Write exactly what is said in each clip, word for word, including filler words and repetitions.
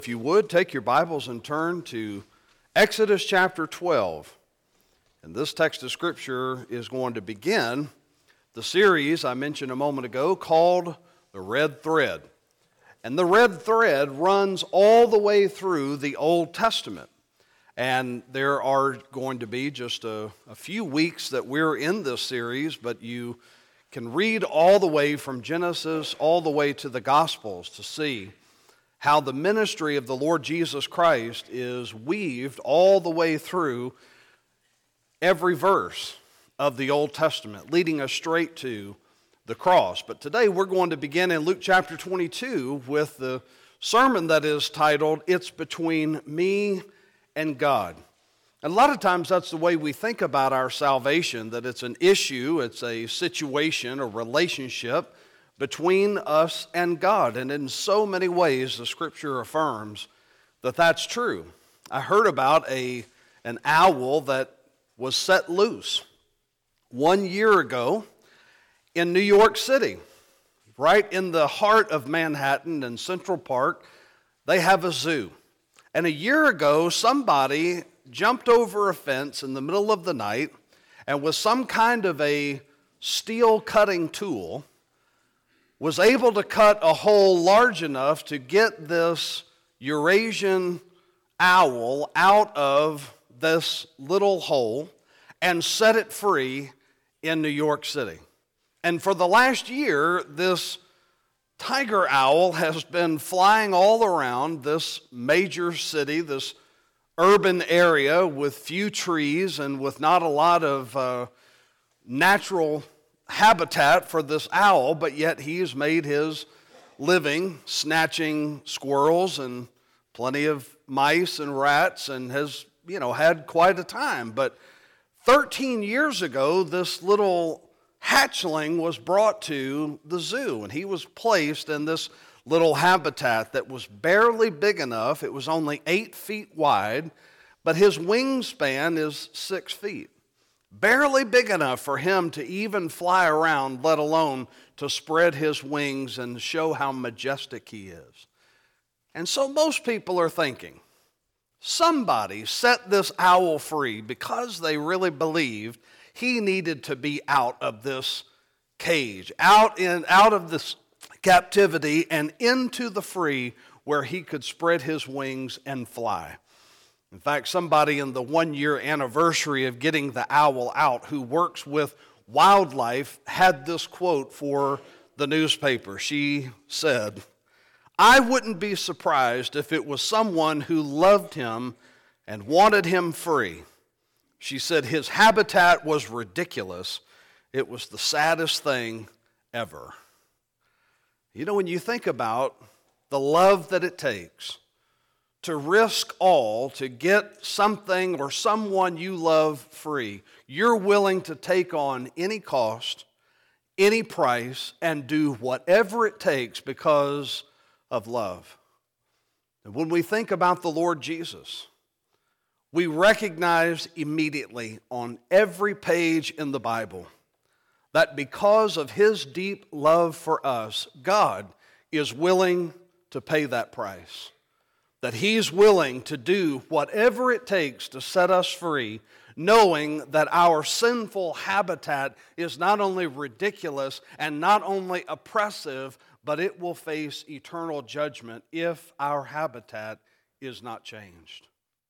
If you would, take your Bibles and turn to Exodus chapter twelve. And this text of Scripture is going to begin the series I mentioned a moment ago called The Red Thread. And the red thread runs all the way through the Old Testament. And there are going to be just a, a few weeks that we're in this series, but you can read all the way from Genesis all the way to the Gospels to see how the ministry of the Lord Jesus Christ is weaved all the way through every verse of the Old Testament, leading us straight to the cross. But today we're going to begin in Luke chapter twenty-two with the sermon that is titled, It's Between Me and God. And a lot of times that's the way we think about our salvation, that it's an issue, it's a situation, a relationship between us and God. And in so many ways, the Scripture affirms that that's true. I heard about a an owl that was set loose one year ago in New York City. Right in the heart of Manhattan and Central Park, they have a zoo. And a year ago, somebody jumped over a fence in the middle of the night and with some kind of a steel cutting tool was able to cut a hole large enough to get this Eurasian owl out of this little hole and set it free in New York City. And for the last year, this tiger owl has been flying all around this major city, this urban area with few trees and with not a lot of uh, natural habitat for this owl, but yet he has made his living snatching squirrels and plenty of mice and rats and has, you know, had quite a time. But thirteen years ago, this little hatchling was brought to the zoo, and he was placed in this little habitat that was barely big enough. It was only eight feet wide, but his wingspan is six feet. Barely big enough for him to even fly around, let alone to spread his wings and show how majestic he is. And so most people are thinking, somebody set this owl free because they really believed he needed to be out of this cage, out in out of this captivity and into the free where he could spread his wings and fly. In fact, somebody in the one-year anniversary of getting the owl out who works with wildlife had this quote for the newspaper. She said, "I wouldn't be surprised if it was someone who loved him and wanted him free." She said his habitat was ridiculous. It was the saddest thing ever. You know, when you think about the love that it takes to risk all to get something or someone you love free, you're willing to take on any cost, any price, and do whatever it takes because of love. And when we think about the Lord Jesus, we recognize immediately on every page in the Bible that because of His deep love for us, God is willing to pay that price. That He's willing to do whatever it takes to set us free, knowing that our sinful habitat is not only ridiculous and not only oppressive, but it will face eternal judgment if our habitat is not changed.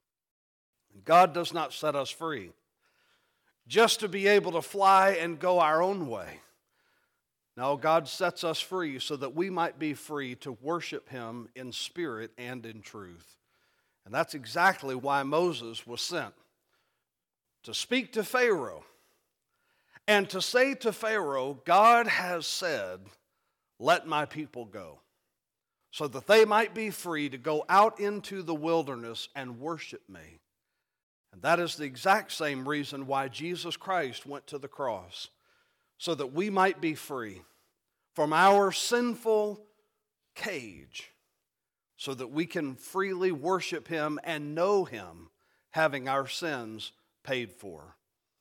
God does not set us free just to be able to fly and go our own way. No, God sets us free so that we might be free to worship Him in spirit and in truth. And that's exactly why Moses was sent, to speak to Pharaoh and to say to Pharaoh, God has said, let my people go, so that they might be free to go out into the wilderness and worship me. And that is the exact same reason why Jesus Christ went to the cross, so that we might be free from our sinful cage, so that we can freely worship Him and know Him, having our sins paid for.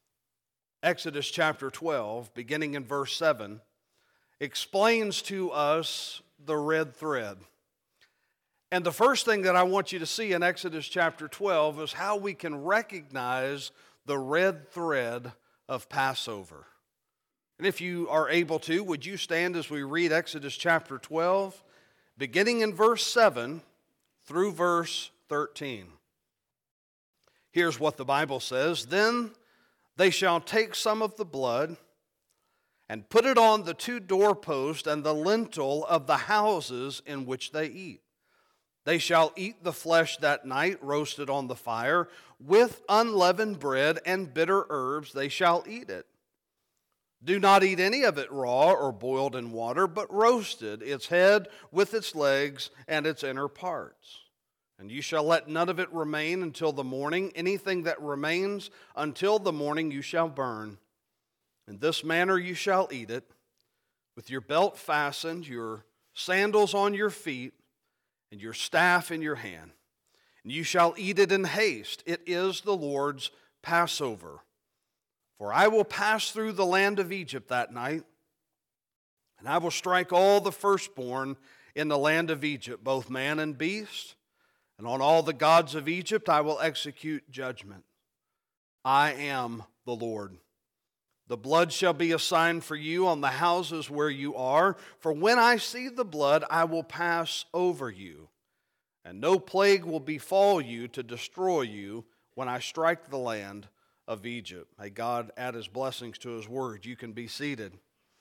Exodus chapter twelve, beginning in verse seven, explains to us the red thread. And the first thing that I want you to see in Exodus chapter twelve is how we can recognize the red thread of Passover. And if you are able to, would you stand as we read Exodus chapter twelve, beginning in verse seven through verse thirteen. Here's what the Bible says. Then they shall take some of the blood and put it on the two doorposts and the lintel of the houses in which they eat. They shall eat the flesh that night, roasted on the fire, with unleavened bread and bitter herbs they shall eat it. Do not eat any of it raw or boiled in water, but roasted, its head with its legs and its inner parts. And you shall let none of it remain until the morning. Anything that remains until the morning you shall burn. In this manner you shall eat it, with your belt fastened, your sandals on your feet, and your staff in your hand. And you shall eat it in haste. It is the Lord's Passover. For I will pass through the land of Egypt that night, and I will strike all the firstborn in the land of Egypt, both man and beast, and on all the gods of Egypt I will execute judgment. I am the Lord. The blood shall be a sign for you on the houses where you are, for when I see the blood, I will pass over you, and no plague will befall you to destroy you when I strike the land of Egypt. May God add his blessings to his word. You can be seated.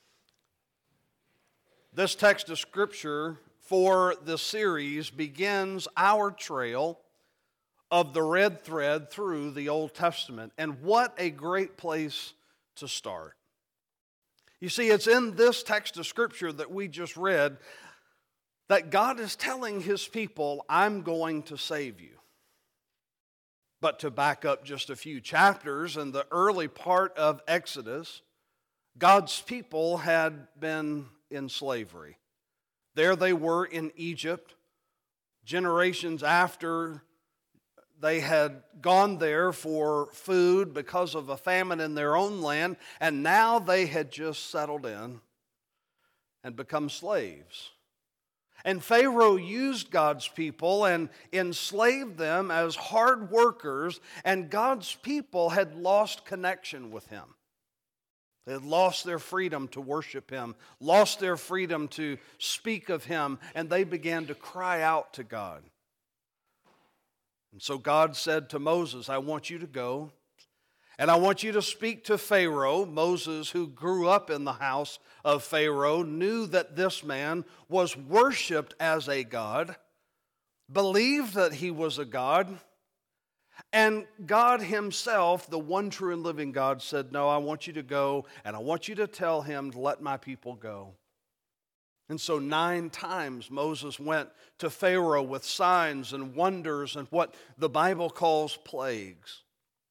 This text of Scripture for this series begins our trail of the red thread through the Old Testament. And what a great place to start. You see, it's in this text of Scripture that we just read that God is telling his people, I'm going to save you. But to back up just a few chapters, in the early part of Exodus, God's people had been in slavery. There they were in Egypt, generations after they had gone there for food because of a famine in their own land, and now they had just settled in and become slaves. And Pharaoh used God's people and enslaved them as hard workers, and God's people had lost connection with him. They had lost their freedom to worship him, lost their freedom to speak of him, and they began to cry out to God. And so God said to Moses, I want you to go, and I want you to speak to Pharaoh. Moses, who grew up in the house of Pharaoh, knew that this man was worshiped as a god, believed that he was a god, and God himself, the one true and living God, said, no, I want you to go, and I want you to tell him to let my people go. And so nine times Moses went to Pharaoh with signs and wonders and what the Bible calls plagues.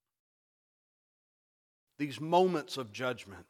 These moments of judgment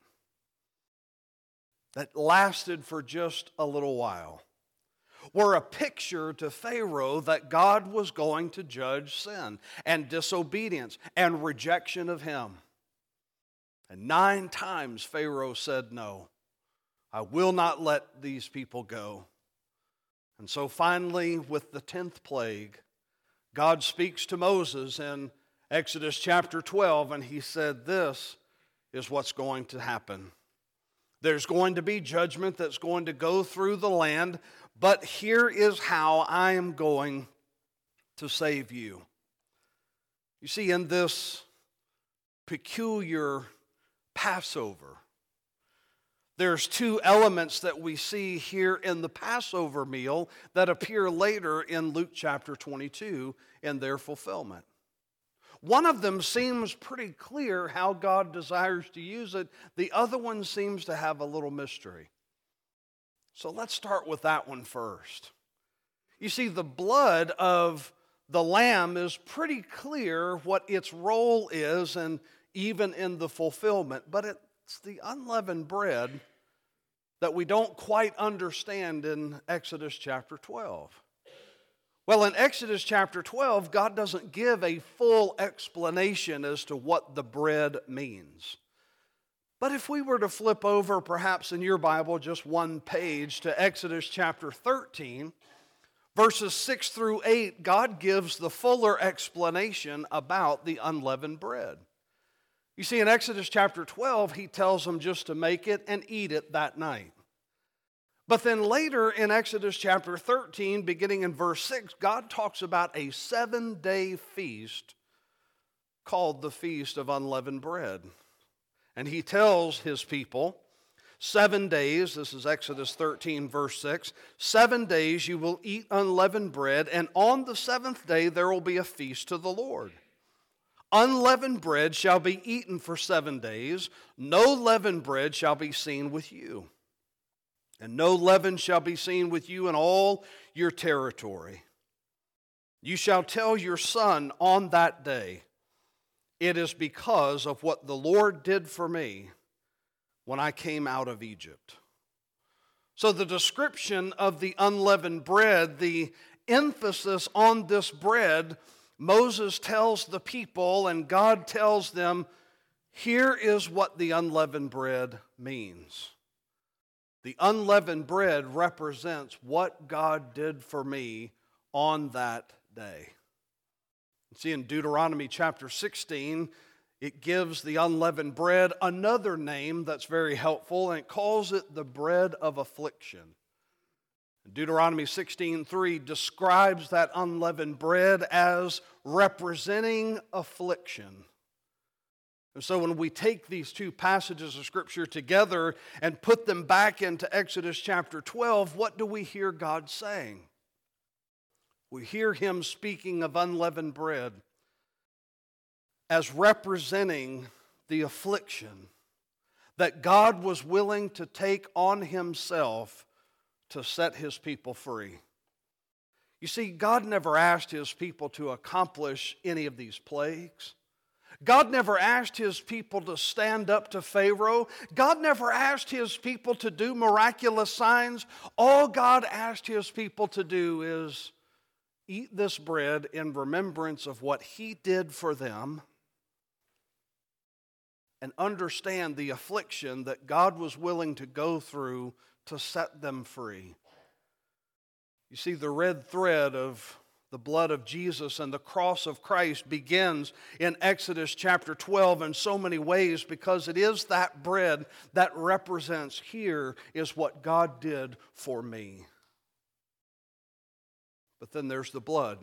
that lasted for just a little while were a picture to Pharaoh that God was going to judge sin and disobedience and rejection of him. And nine times Pharaoh said no. I will not let these people go. And so finally, with the tenth plague, God speaks to Moses in Exodus chapter twelve, and he said, this is what's going to happen. There's going to be judgment that's going to go through the land, but here is how I am going to save you. You see, in this peculiar Passover, there's two elements that we see here in the Passover meal that appear later in Luke chapter twenty-two in their fulfillment. One of them seems pretty clear how God desires to use it. The other one seems to have a little mystery. So let's start with that one first. You see, the blood of the lamb is pretty clear what its role is, and even in the fulfillment, but it's the unleavened bread that we don't quite understand in Exodus chapter twelve. Well, in Exodus chapter twelve, God doesn't give a full explanation as to what the bread means. But if we were to flip over, perhaps in your Bible, just one page to Exodus chapter thirteen, Verses six through eight, God gives the fuller explanation about the unleavened bread. You see, in Exodus chapter twelve, he tells them just to make it and eat it that night. But then later in Exodus chapter thirteen, beginning in verse six, God talks about a seven-day feast called the Feast of Unleavened Bread. And he tells his people, seven days, this is Exodus thirteen, verse six, seven days you will eat unleavened bread, and on the seventh day there will be a feast to the Lord. Unleavened bread shall be eaten for seven days, no leavened bread shall be seen with you. And no leaven shall be seen with you in all your territory. You shall tell your son on that day, it is because of what the Lord did for me when I came out of Egypt. So the description of the unleavened bread, the emphasis on this bread, Moses tells the people and God tells them, here is what the unleavened bread means. The unleavened bread represents what God did for me on that day. See, in Deuteronomy chapter sixteen, it gives the unleavened bread another name that's very helpful, and it calls it the bread of affliction. Deuteronomy sixteen three describes that unleavened bread as representing affliction. And so when we take these two passages of Scripture together and put them back into Exodus chapter twelve, what do we hear God saying? We hear Him speaking of unleavened bread as representing the affliction that God was willing to take on Himself to set His people free. You see, God never asked His people to accomplish any of these plagues. God never asked His people to stand up to Pharaoh. God never asked His people to do miraculous signs. All God asked His people to do is eat this bread in remembrance of what He did for them and understand the affliction that God was willing to go through to set them free. You see, the red thread of the blood of Jesus and the cross of Christ begins in Exodus chapter twelve in so many ways because it is that bread that represents, here is what God did for me. But then there's the blood.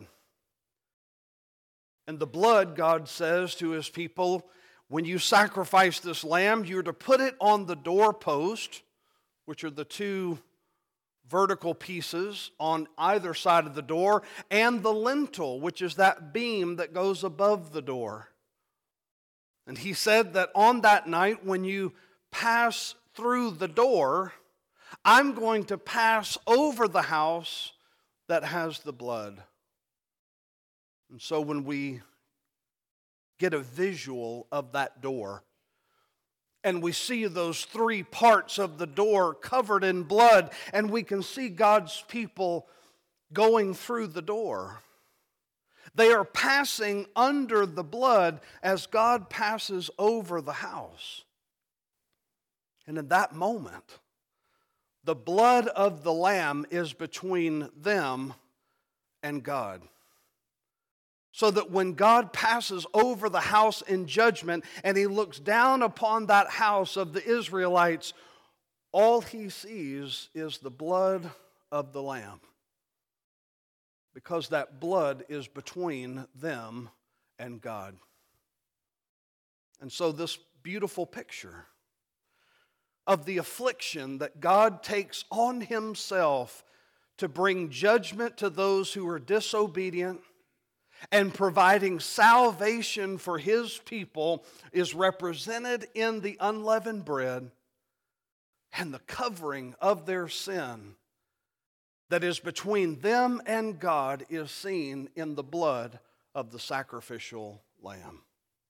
And the blood, God says to His people, when you sacrifice this lamb, you're to put it on the doorpost, which are the two vertical pieces on either side of the door, and the lintel, which is that beam that goes above the door. And He said that on that night, when you pass through the door, I'm going to pass over the house that has the blood. And so when we get a visual of that door, and we see those three parts of the door covered in blood, and we can see God's people going through the door. They are passing under the blood as God passes over the house. And in that moment, the blood of the Lamb is between them and God. So that when God passes over the house in judgment and He looks down upon that house of the Israelites, all He sees is the blood of the Lamb. Because that blood is between them and God. And so this beautiful picture of the affliction that God takes on Himself to bring judgment to those who are disobedient and providing salvation for His people is represented in the unleavened bread and the covering of their sin that is between them and God is seen in the blood of the sacrificial lamb.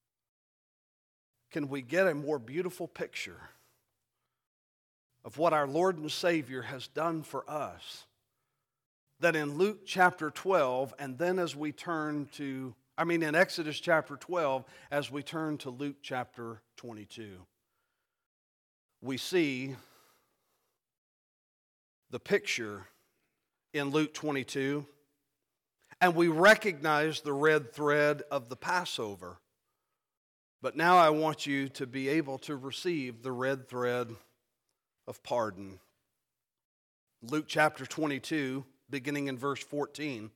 Can we get a more beautiful picture of what our Lord and Savior has done for us than in Luke chapter twelve, and then as we turn to, I mean in Exodus chapter twelve, as we turn to Luke chapter twenty-two? We see the picture in Luke twenty-two and we recognize the red thread of the Passover. But now I want you to be able to receive the red thread of pardon. Luke chapter twenty-two, beginning in verse fourteen.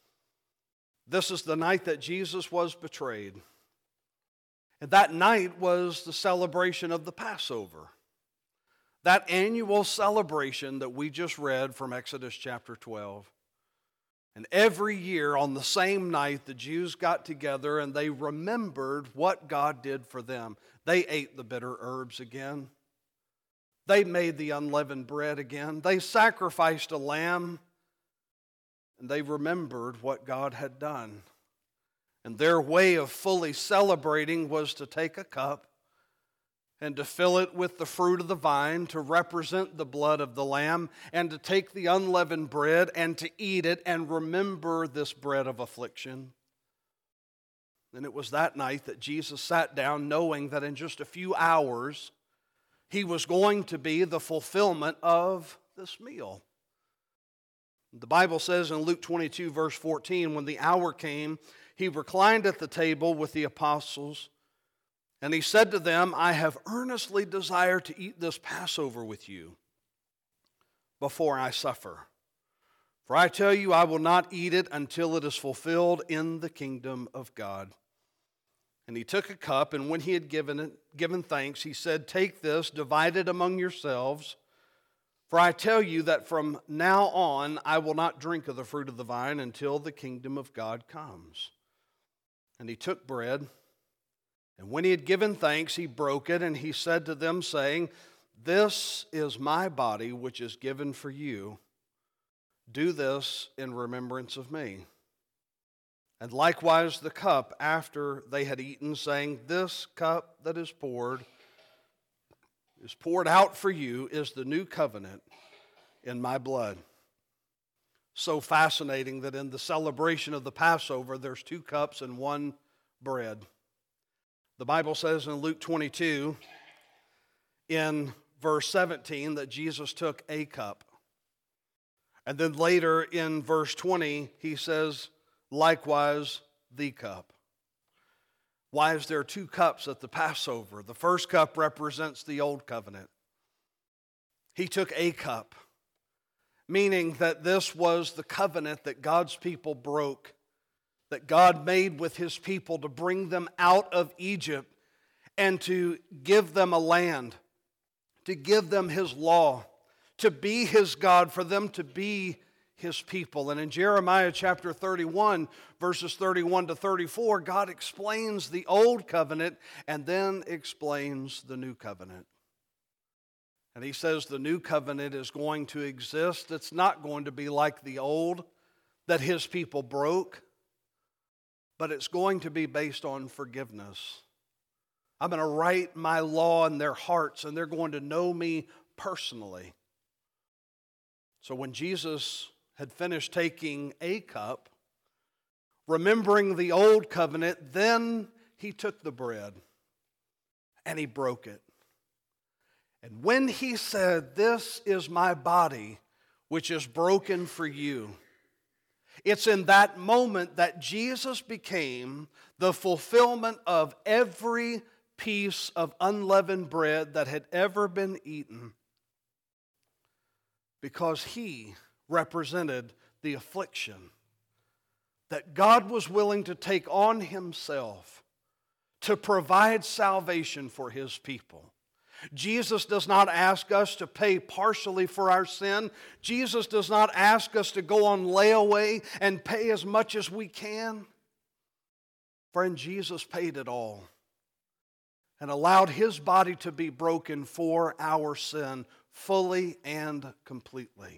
This is the night that Jesus was betrayed. And that night was the celebration of the Passover. That annual celebration that we just read from Exodus chapter twelve. And every year on the same night, the Jews got together and they remembered what God did for them. They ate the bitter herbs again. They made the unleavened bread again. They sacrificed a lamb. And they remembered what God had done. And their way of fully celebrating was to take a cup and to fill it with the fruit of the vine to represent the blood of the Lamb, and to take the unleavened bread and to eat it and remember this bread of affliction. And it was that night that Jesus sat down knowing that in just a few hours he was going to be the fulfillment of this meal. The Bible says in Luke twenty-two verse fourteen, when the hour came, he reclined at the table with the apostles, and he said to them, I have earnestly desired to eat this Passover with you before I suffer. For I tell you, I will not eat it until it is fulfilled in the kingdom of God. And he took a cup, and when he had given it, given thanks, he said, take this, divide it among yourselves. For I tell you that from now on I will not drink of the fruit of the vine until the kingdom of God comes. And he took bread, and when he had given thanks, he broke it, and he said to them, saying, this is my body, which is given for you. Do this in remembrance of me. And likewise the cup after they had eaten, saying, this cup that is poured, is poured out for you, is the new covenant in my blood. So fascinating that in the celebration of the Passover, there's two cups and one bread. The Bible says in Luke twenty-two, in verse seventeen, that Jesus took a cup. And then later in verse twenty, he says, likewise the cup. Why is there two cups at the Passover? The first cup represents the old covenant. He took a cup, meaning that this was the covenant that God's people broke, that God made with his people to bring them out of Egypt and to give them a land, to give them his law, to be his God, for them to be his people. And in Jeremiah chapter thirty-one, verses thirty-one to thirty-four, God explains the old covenant and then explains the new covenant. And he says the new covenant is going to exist. It's not going to be like the old that his people broke, but it's going to be based on forgiveness. I'm going to write my law in their hearts, and they're going to know me personally. So when Jesus had finished taking a cup, remembering the old covenant, then he took the bread and he broke it. And when he said, this is my body, which is broken for you, it's in that moment that Jesus became the fulfillment of every piece of unleavened bread that had ever been eaten, because he represented the affliction that God was willing to take on himself to provide salvation for his people. Jesus does not ask us to pay partially for our sin. Jesus does not ask us to go on layaway and pay as much as we can. Friend, Jesus paid it all and allowed his body to be broken for our sin fully and completely.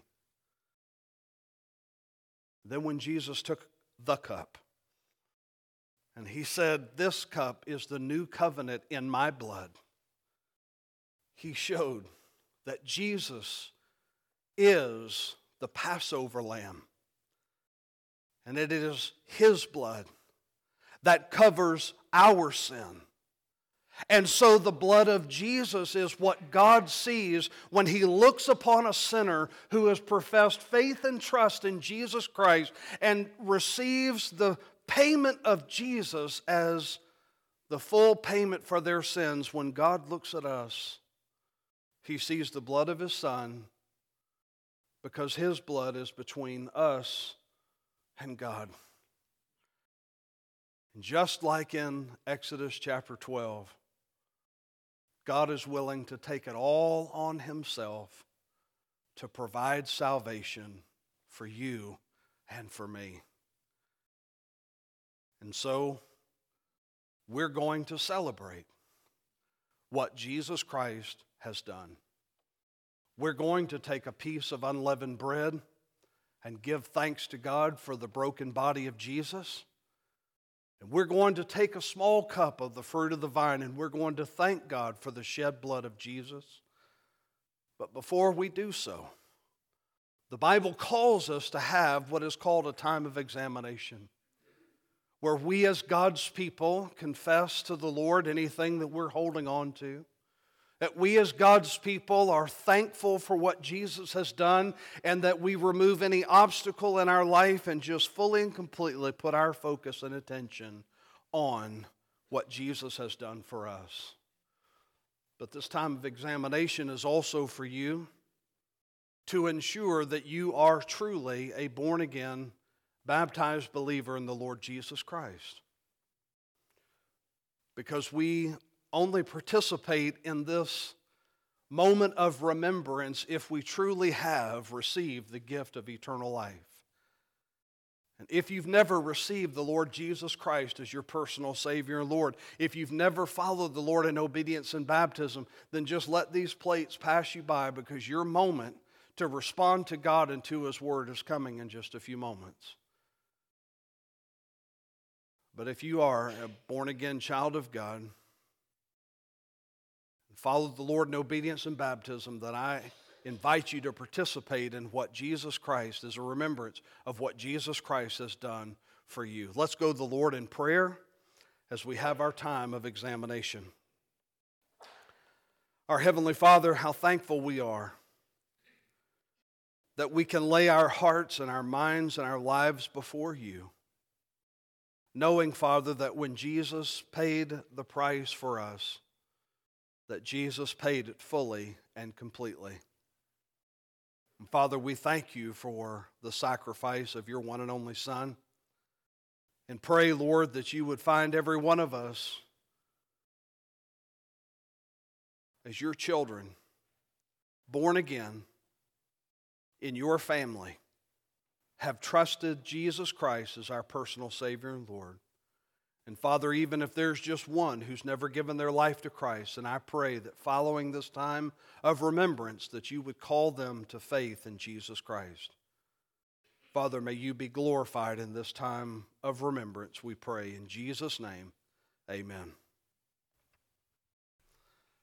Then when Jesus took the cup and he said, this cup is the new covenant in my blood, he showed that Jesus is the Passover lamb. And it is his blood that covers our sin And so the blood of Jesus is what God sees when He looks upon a sinner who has professed faith and trust in Jesus Christ and receives the payment of Jesus as the full payment for their sins. When God looks at us, He sees the blood of His Son, because His blood is between us and God. And just like in Exodus chapter twelve, God is willing to take it all on Himself to provide salvation for you and for me. And so, we're going to celebrate what Jesus Christ has done. We're going to take a piece of unleavened bread and give thanks to God for the broken body of Jesus. And we're going to take a small cup of the fruit of the vine, and we're going to thank God for the shed blood of Jesus. But before we do so, the Bible calls us to have what is called a time of examination, where we as God's people confess to the Lord anything that we're holding on to. That we as God's people are thankful for what Jesus has done, and that we remove any obstacle in our life and just fully and completely put our focus and attention on what Jesus has done for us. But this time of examination is also for you to ensure that you are truly a born-again, baptized believer in the Lord Jesus Christ. Because we only participate in this moment of remembrance if we truly have received the gift of eternal life. And if you've never received the Lord Jesus Christ as your personal Savior and Lord, if you've never followed the Lord in obedience in baptism, then just let these plates pass you by, because your moment to respond to God and to His Word is coming in just a few moments. But if you are a born-again child of God, follow the Lord in obedience and baptism, then I invite you to participate in what Jesus Christ, as a remembrance of what Jesus Christ has done for you. Let's go to the Lord in prayer as we have our time of examination. Our Heavenly Father, how thankful we are that we can lay our hearts and our minds and our lives before you, knowing, Father, that when Jesus paid the price for us, that Jesus paid it fully and completely. And Father, we thank you for the sacrifice of your one and only Son. And pray, Lord, that you would find every one of us as your children, born again, in your family, have trusted Jesus Christ as our personal Savior and Lord. And Father, even if there's just one who's never given their life to Christ, and I pray that following this time of remembrance, that you would call them to faith in Jesus Christ. Father, may you be glorified in this time of remembrance, we pray. In Jesus' name, amen.